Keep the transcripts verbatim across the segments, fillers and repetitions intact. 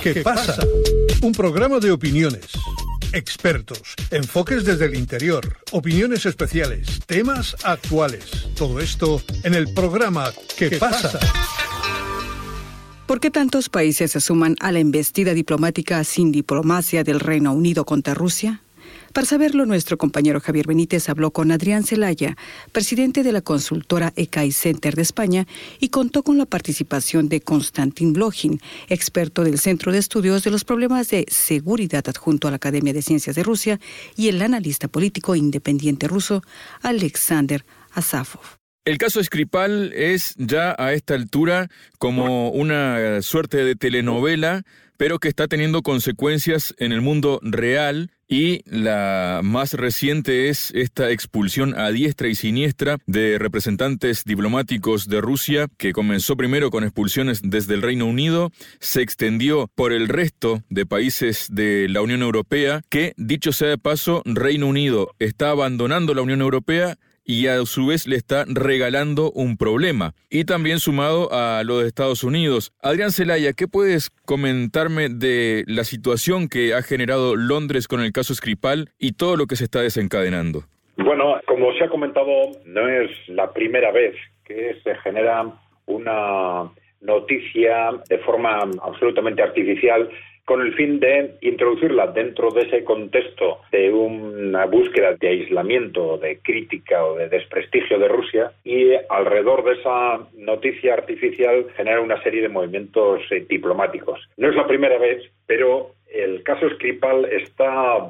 ¿Qué pasa? Un programa de opiniones, expertos, enfoques desde el interior, opiniones especiales, temas actuales. Todo esto en el programa ¿Qué pasa? ¿Por qué tantos países se suman a la embestida diplomática sin diplomacia del Reino Unido contra Rusia? Para saberlo, nuestro compañero Javier Benítez habló con Adrián Celaya, presidente de la consultora E C A I Center de España, y contó con la participación de Konstantin Blochin, experto del Centro de Estudios de los Problemas de Seguridad adjunto a la Academia de Ciencias de Rusia, y el analista político independiente ruso Alexander Asafov. El caso Skripal es ya a esta altura como una suerte de telenovela, pero que está teniendo consecuencias en el mundo real, y la más reciente es esta expulsión a diestra y siniestra de representantes diplomáticos de Rusia, que comenzó primero con expulsiones desde el Reino Unido, se extendió por el resto de países de la Unión Europea, que, dicho sea de paso, Reino Unido está abandonando la Unión Europea y a su vez le está regalando un problema. Y también sumado a lo de Estados Unidos. Adrián Celaya, ¿qué puedes comentarme de la situación que ha generado Londres con el caso Skripal y todo lo que se está desencadenando? Bueno, como se ha comentado, no es la primera vez que se genera una noticia de forma absolutamente artificial con el fin de introducirla dentro de ese contexto de una búsqueda de aislamiento, de crítica o de desprestigio de Rusia, y alrededor de esa noticia artificial genera una serie de movimientos eh, diplomáticos. No es la primera vez, pero el caso Skripal está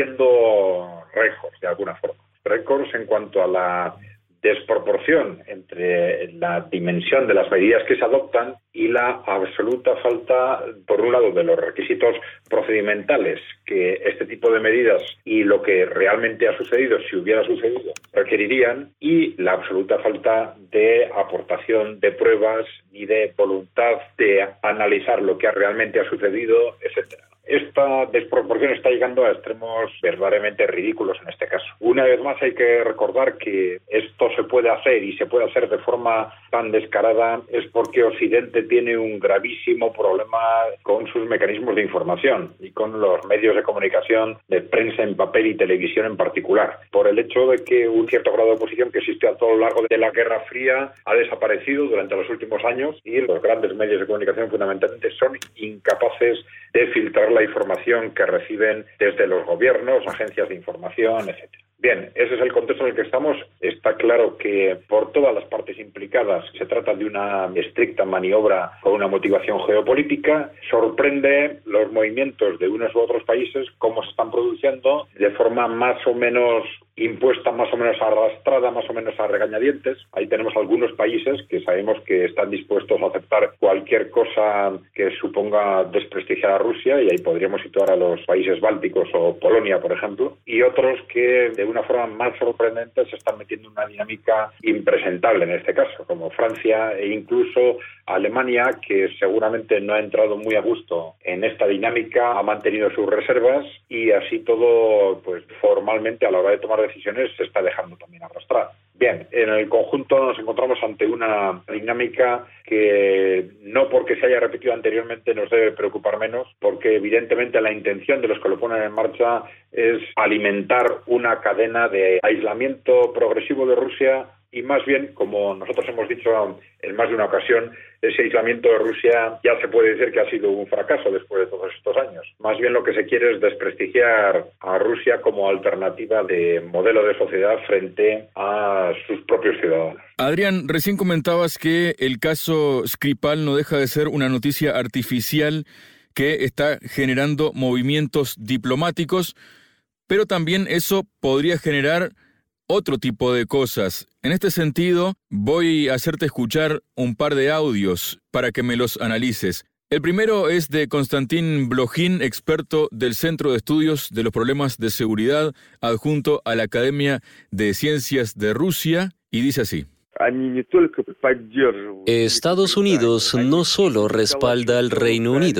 batiendo récords de alguna forma. Récords en cuanto a la desproporción entre la dimensión de las medidas que se adoptan y la absoluta falta, por un lado, de los requisitos procedimentales que este tipo de medidas y lo que realmente ha sucedido, si hubiera sucedido, requerirían, y la absoluta falta de aportación de pruebas y de voluntad de analizar lo que realmente ha sucedido, etcétera. Esta desproporción está llegando a extremos verdaderamente ridículos en este caso. Una vez más hay que recordar que esto se puede hacer y se puede hacer de forma tan descarada es porque Occidente tiene un gravísimo problema con sus mecanismos de información y con los medios de comunicación de prensa en papel y televisión en particular, por el hecho de que un cierto grado de oposición que existe a todo lo largo de la Guerra Fría ha desaparecido durante los últimos años y los grandes medios de comunicación fundamentalmente son incapaces de filtrar la información que reciben desde los gobiernos, agencias de información, etcétera. Bien, ese es el contexto en el que estamos. Está claro que por todas las partes implicadas se trata de una estricta maniobra con una motivación geopolítica. Sorprende los movimientos de unos u otros países, cómo se están produciendo de forma más o menos impuesta, más o menos arrastrada, más o menos a regañadientes. Ahí tenemos algunos países que sabemos que están dispuestos a aceptar cualquier cosa que suponga desprestigiar a Rusia, y ahí podríamos situar a los países bálticos o Polonia, por ejemplo, y otros que de una forma más sorprendente se están metiendo en una dinámica impresentable en este caso, como Francia e incluso Alemania, que seguramente no ha entrado muy a gusto en esta dinámica, ha mantenido sus reservas y así todo, pues formalmente a la hora de tomar decisiones se está dejando también arrastrar. Bien, en el conjunto nos encontramos ante una dinámica que no porque se haya repetido anteriormente nos debe preocupar menos, porque evidentemente la intención de los que lo ponen en marcha es alimentar una cadena de aislamiento progresivo de Rusia y más bien, como nosotros hemos dicho en más de una ocasión, ese aislamiento de Rusia ya se puede decir que ha sido un fracaso después de todos estos años. Más bien lo que se quiere es desprestigiar a Rusia como alternativa de modelo de sociedad frente a sus propios ciudadanos. Adrián, recién comentabas que el caso Skripal no deja de ser una noticia artificial que está generando movimientos diplomáticos, pero también eso podría generar otro tipo de cosas. En este sentido, voy a hacerte escuchar un par de audios para que me los analices. El primero es de Konstantin Blochin, experto del Centro de Estudios de los Problemas de Seguridad adjunto a la Academia de Ciencias de Rusia, y dice así. Estados Unidos no solo respalda al Reino Unido,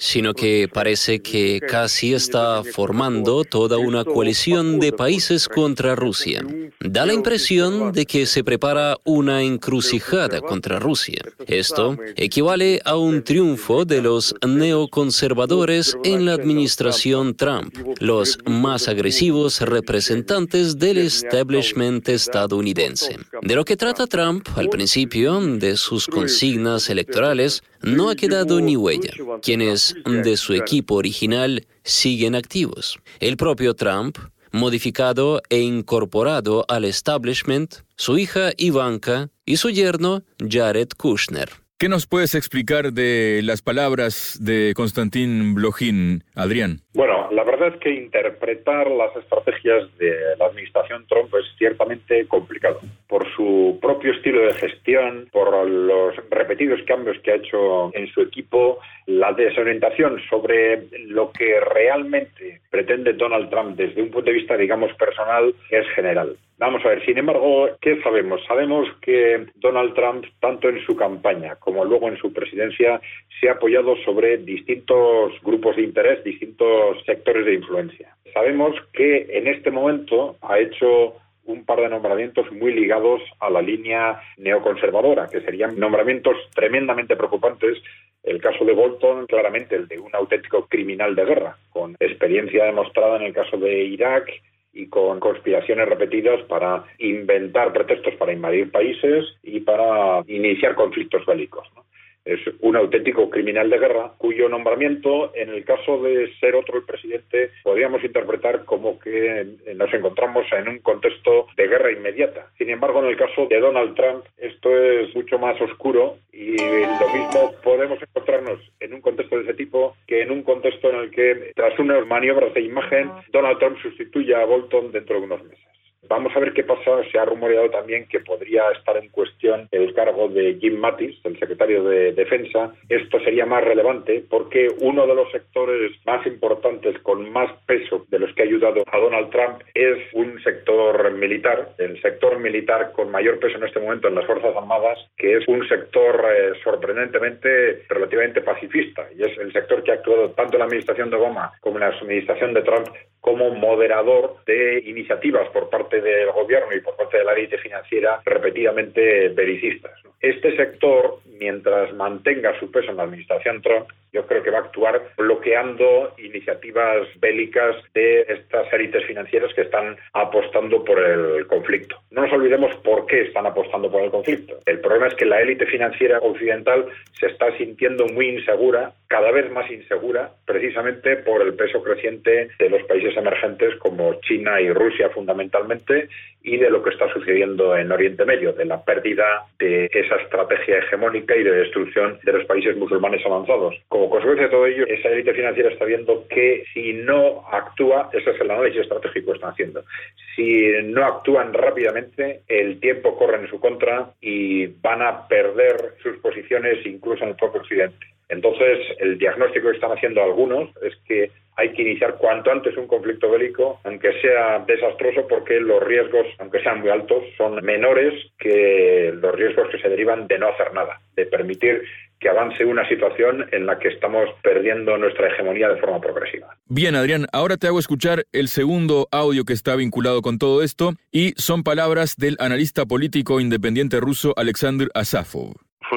sino que parece que casi está formando toda una coalición de países contra Rusia. Da la impresión de que se prepara una encrucijada contra Rusia. Esto equivale a un triunfo de los neoconservadores en la administración Trump, los más agresivos representantes del establishment estadounidense. De lo que trata Trump al principio, de sus consignas electorales, no ha quedado ni huella. Quienes de su equipo original siguen activos. El propio Trump, modificado e incorporado al establishment, su hija Ivanka y su yerno Jared Kushner. ¿Qué nos puedes explicar de las palabras de Konstantin Blojin, Adrián? Bueno, la verdad es que interpretar las estrategias de la administración Trump es ciertamente complicado. Por su propio estilo de gestión, por los repetidos cambios que ha hecho en su equipo, la desorientación sobre lo que realmente pretende Donald Trump desde un punto de vista, digamos, personal, es general. Vamos a ver, sin embargo, ¿qué sabemos? Sabemos que Donald Trump, tanto en su campaña como luego en su presidencia, se ha apoyado sobre distintos grupos de interés, distintos sectores de influencia. Sabemos que en este momento ha hecho un par de nombramientos muy ligados a la línea neoconservadora, que serían nombramientos tremendamente preocupantes. El caso de Bolton, claramente el de un auténtico criminal de guerra, con experiencia demostrada en el caso de Irak y con conspiraciones repetidas para inventar pretextos para invadir países y para iniciar conflictos bélicos, ¿no? Es un auténtico criminal de guerra cuyo nombramiento, en el caso de ser otro el presidente, podríamos interpretar como que nos encontramos en un contexto de guerra inmediata. Sin embargo, en el caso de Donald Trump, esto es mucho más oscuro y lo mismo podemos encontrarnos en un contexto de ese tipo que en un contexto en el que, tras unas maniobras de imagen, Donald Trump sustituya a Bolton dentro de unos meses. Vamos a ver qué pasa. Se ha rumoreado también que podría estar en cuestión el cargo de Jim Mattis, el secretario de Defensa. Esto sería más relevante porque uno de los sectores más importantes, con más peso de los que ha ayudado a Donald Trump, es un sector militar, el sector militar con mayor peso en este momento en las Fuerzas Armadas, que es un sector eh, sorprendentemente relativamente pacifista, y es el sector que ha actuado tanto en la administración de Obama como en la administración de Trump como moderador de iniciativas por parte del gobierno y por parte de la élite financiera repetidamente belicistas, ¿no? Este sector, mientras mantenga su peso en la administración Trump, yo creo que va a actuar bloqueando iniciativas bélicas de estas élites financieras que están apostando por el conflicto. No nos olvidemos por qué están apostando por el conflicto. El problema es que la élite financiera occidental se está sintiendo muy insegura, cada vez más insegura, precisamente por el peso creciente de los países emergentes como China y Rusia fundamentalmente, y de lo que está sucediendo en Oriente Medio, de la pérdida de esa estrategia hegemónica y de destrucción de los países musulmanes avanzados. Como consecuencia de todo ello, esa élite financiera está viendo que si no actúa, ese es el análisis estratégico que están haciendo, si no actúan rápidamente, el tiempo corre en su contra y van a perder sus posiciones incluso en el propio Occidente. Entonces, el diagnóstico que están haciendo algunos es que hay que iniciar cuanto antes un conflicto bélico, aunque sea desastroso, porque los riesgos, aunque sean muy altos, son menores que los riesgos que se derivan de no hacer nada, de permitir que avance una situación en la que estamos perdiendo nuestra hegemonía de forma progresiva. Bien, Adrián, ahora te hago escuchar el segundo audio que está vinculado con todo esto, y son palabras del analista político independiente ruso Alexander Asafov.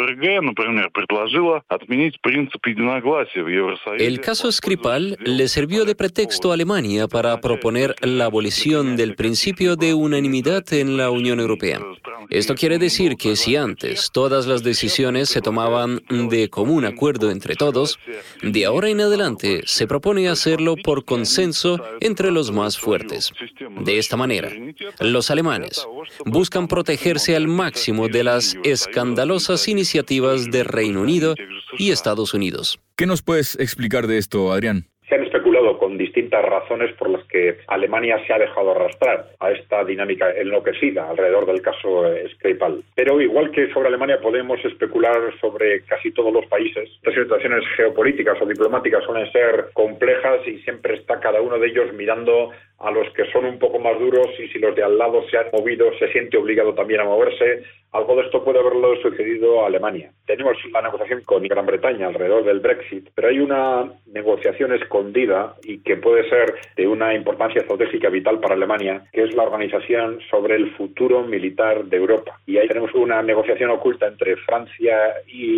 El caso Skripal le sirvió de pretexto a Alemania para proponer la abolición del principio de unanimidad en la Unión Europea. Esto quiere decir que si antes todas las decisiones se tomaban de común acuerdo entre todos, de ahora en adelante se propone hacerlo por consenso entre los más fuertes. De esta manera, los alemanes buscan protegerse al máximo de las escandalosas iniciativas de Reino Unido y Estados Unidos. ¿Qué nos puedes explicar de esto, Adrián? Se han especulado con con distintas razones por las que Alemania se ha dejado arrastrar a esta dinámica enloquecida alrededor del caso Skripal. Pero igual que sobre Alemania podemos especular sobre casi todos los países, estas situaciones geopolíticas o diplomáticas suelen ser complejas y siempre está cada uno de ellos mirando a los que son un poco más duros, y si los de al lado se han movido, se siente obligado también a moverse. Algo de esto puede haberlo sucedido a Alemania. Tenemos la negociación con Gran Bretaña alrededor del Brexit, pero hay una negociación escondida y que puede ser de una importancia estratégica vital para Alemania, que es la organización sobre el futuro militar de Europa. Y ahí tenemos una negociación oculta entre Francia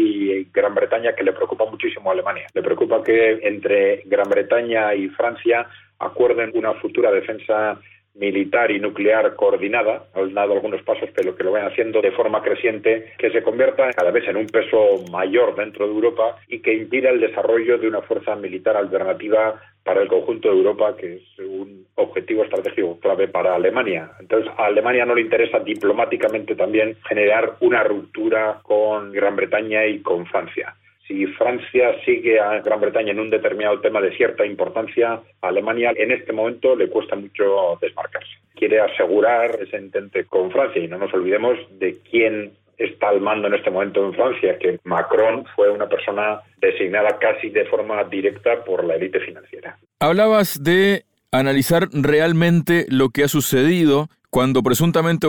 y Gran Bretaña que le preocupa muchísimo a Alemania. Le preocupa que entre Gran Bretaña y Francia acuerden una futura defensa militar y nuclear coordinada. Han dado algunos pasos, pero que lo van haciendo de forma creciente, que se convierta cada vez en un peso mayor dentro de Europa y que impida el desarrollo de una fuerza militar alternativa para el conjunto de Europa, que es un objetivo estratégico clave para Alemania. Entonces, a Alemania no le interesa diplomáticamente también generar una ruptura con Gran Bretaña y con Francia. Si Francia sigue a Gran Bretaña en un determinado tema de cierta importancia, a Alemania en este momento le cuesta mucho desmarcarse. Quiere asegurar ese entente con Francia, y no nos olvidemos de quién está al mando en este momento en Francia, que Macron fue una persona designada casi de forma directa por la élite financiera. Hablabas de analizar realmente lo que ha sucedido. Cuando presuntamente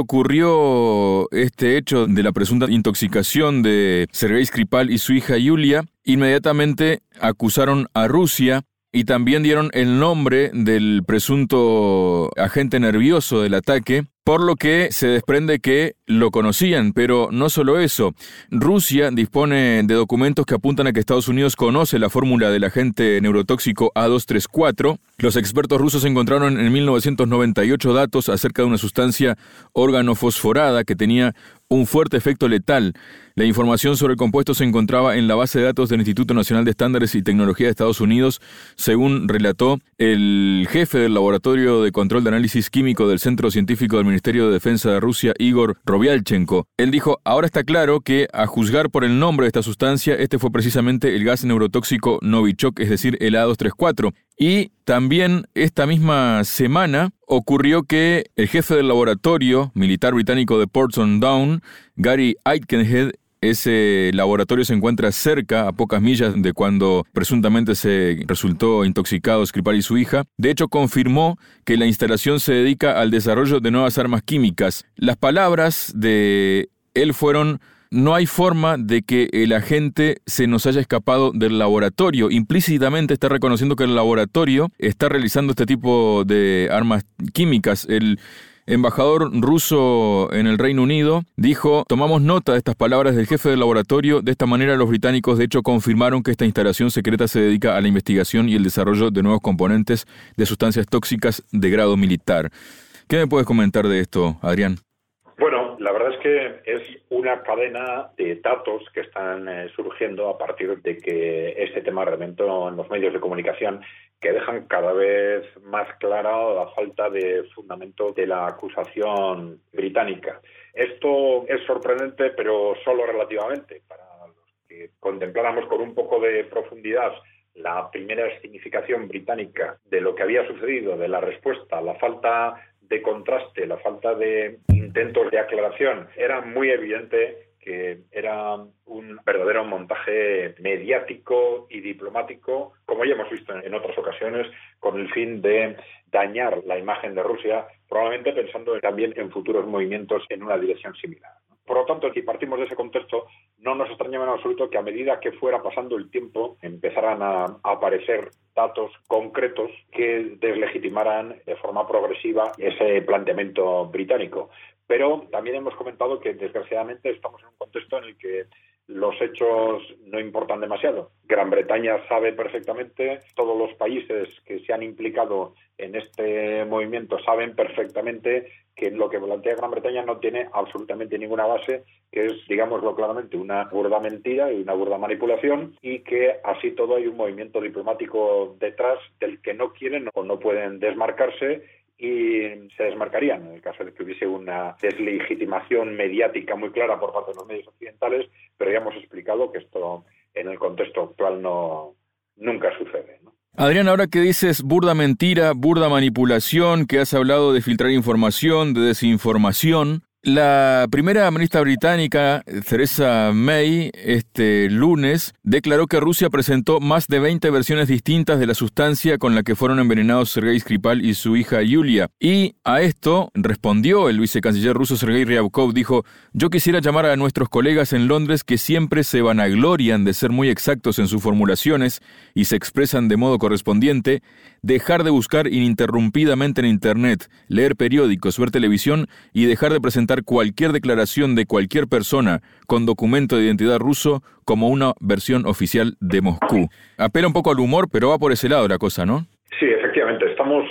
ocurrió este hecho de la presunta intoxicación de Sergei Skripal y su hija Yulia, inmediatamente acusaron a Rusia y también dieron el nombre del presunto agente nervioso del ataque, por lo que se desprende que lo conocían. Pero no solo eso, Rusia dispone de documentos que apuntan a que Estados Unidos conoce la fórmula del agente neurotóxico A doscientos treinta y cuatro. Los expertos rusos encontraron en mil novecientos noventa y ocho datos acerca de una sustancia organofosforada que tenía un fuerte efecto letal. La información sobre el compuesto se encontraba en la base de datos del Instituto Nacional de Estándares y Tecnología de Estados Unidos, según relató el jefe del Laboratorio de Control de Análisis Químico del Centro Científico del Ministerio de Defensa de Rusia, Igor Rovyalchenko. Él dijo: ahora está claro que, a juzgar por el nombre de esta sustancia, este fue precisamente el gas neurotóxico Novichok, es decir, el A doscientos treinta y cuatro. Y también esta misma semana ocurrió que el jefe del laboratorio militar británico de Portsmouth Down, Gary Aikenhead, ese laboratorio se encuentra cerca, a pocas millas de cuando presuntamente se resultó intoxicado Skripal y su hija. De hecho, confirmó que la instalación se dedica al desarrollo de nuevas armas químicas. Las palabras de él fueron: no hay forma de que el agente se nos haya escapado del laboratorio. Implícitamente está reconociendo que el laboratorio está realizando este tipo de armas químicas. El embajador ruso en el Reino Unido dijo: tomamos nota de estas palabras del jefe del laboratorio. De esta manera, los británicos de hecho confirmaron que esta instalación secreta se dedica a la investigación y el desarrollo de nuevos componentes de sustancias tóxicas de grado militar. ¿Qué me puedes comentar de esto, Adrián? Bueno, la verdad es que es una cadena de datos que están eh, surgiendo a partir de que este tema realmente en los medios de comunicación, que dejan cada vez más clara la falta de fundamento de la acusación británica. Esto es sorprendente, pero solo relativamente. Para los que contempláramos con un poco de profundidad la primera significación británica de lo que había sucedido, de la respuesta, la falta de contraste, la falta de intentos de aclaración, era muy evidente que era un verdadero montaje mediático y diplomático, como ya hemos visto en otras ocasiones, con el fin de dañar la imagen de Rusia, probablemente pensando también en futuros movimientos en una dirección similar. Por lo tanto, si partimos de ese contexto, no nos extrañaba en absoluto que a medida que fuera pasando el tiempo empezaran a aparecer datos concretos que deslegitimaran de forma progresiva ese planteamiento británico. Pero también hemos comentado que, desgraciadamente, estamos en un contexto en el que los hechos no importan demasiado. Gran Bretaña sabe perfectamente, todos los países que se han implicado en este movimiento saben perfectamente que lo que plantea Gran Bretaña no tiene absolutamente ninguna base, que es, digámoslo claramente, una burda mentira y una burda manipulación, y que así todo hay un movimiento diplomático detrás del que no quieren o no pueden desmarcarse, y se desmarcarían en el caso de que hubiese una deslegitimación mediática muy clara por parte de los medios occidentales, pero ya hemos explicado que esto en el contexto actual no nunca sucede, ¿no? Adrián, ahora que dices burda mentira, burda manipulación, que has hablado de filtrar información, de desinformación, la primera ministra británica, Theresa May, este lunes, declaró que Rusia presentó más de veinte versiones distintas de la sustancia con la que fueron envenenados Sergei Skripal y su hija Yulia. Y a esto respondió el vicecanciller ruso Sergei Ryabkov, dijo: yo quisiera llamar a nuestros colegas en Londres que siempre se vanaglorian de ser muy exactos en sus formulaciones y se expresan de modo correspondiente, dejar de buscar ininterrumpidamente en Internet, leer periódicos, ver televisión y dejar de presentar cualquier declaración de cualquier persona con documento de identidad ruso como una versión oficial de Moscú. Apela un poco al humor, pero va por ese lado la cosa, ¿no? Sí, efectivamente. Estamos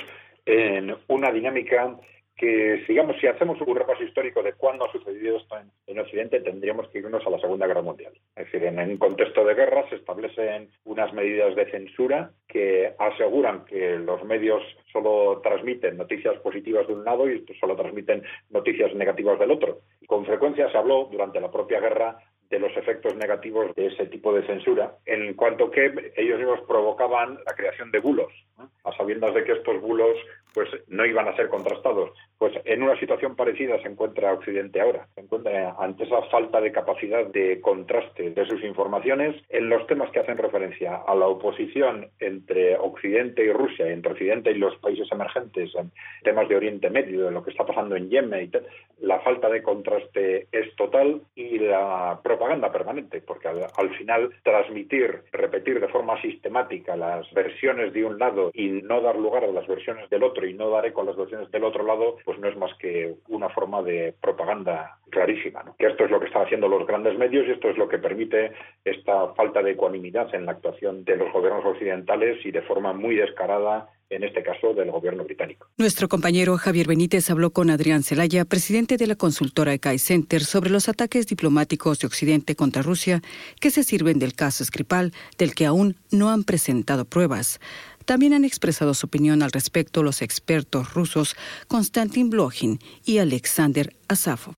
en una dinámica que, digamos, si hacemos un repaso histórico de cuándo ha sucedido esto en, en Occidente, tendríamos que irnos a la Segunda Guerra Mundial. Es decir, en un contexto de guerra se establecen unas medidas de censura que aseguran que los medios solo transmiten noticias positivas de un lado y solo transmiten noticias negativas del otro. Y con frecuencia se habló durante la propia guerra de los efectos negativos de ese tipo de censura, en cuanto que ellos mismos provocaban la creación de bulos, ¿no? A sabiendas de que estos bulos pues no iban a ser contrastados. Pues en una situación parecida se encuentra Occidente ahora. Se encuentra ante esa falta de capacidad de contraste de sus informaciones en los temas que hacen referencia a la oposición entre Occidente y Rusia, entre Occidente y los países emergentes, en temas de Oriente Medio, de lo que está pasando en Yemen y tal. La falta de contraste es total y la propaganda permanente, porque al, al final transmitir, repetir de forma sistemática las versiones de un lado y no dar lugar a las versiones del otro y no dar eco a las versiones del otro lado, pues no es más que una forma de propaganda clarísima, ¿no? Que esto es lo que están haciendo los grandes medios y esto es lo que permite esta falta de ecuanimidad en la actuación de los gobiernos occidentales y de forma muy descarada, en este caso, del gobierno británico. Nuestro compañero Javier Benítez habló con Adrián Celaya, presidente de la consultora E C A I Center, sobre los ataques diplomáticos de Occidente contra Rusia que se sirven del caso Skripal, del que aún no han presentado pruebas. También han expresado su opinión al respecto los expertos rusos Konstantin Blochin y Alexander Asafov.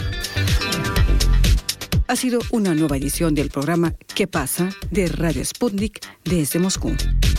Ha sido una nueva edición del programa ¿Qué pasa? De Radio Sputnik desde Moscú.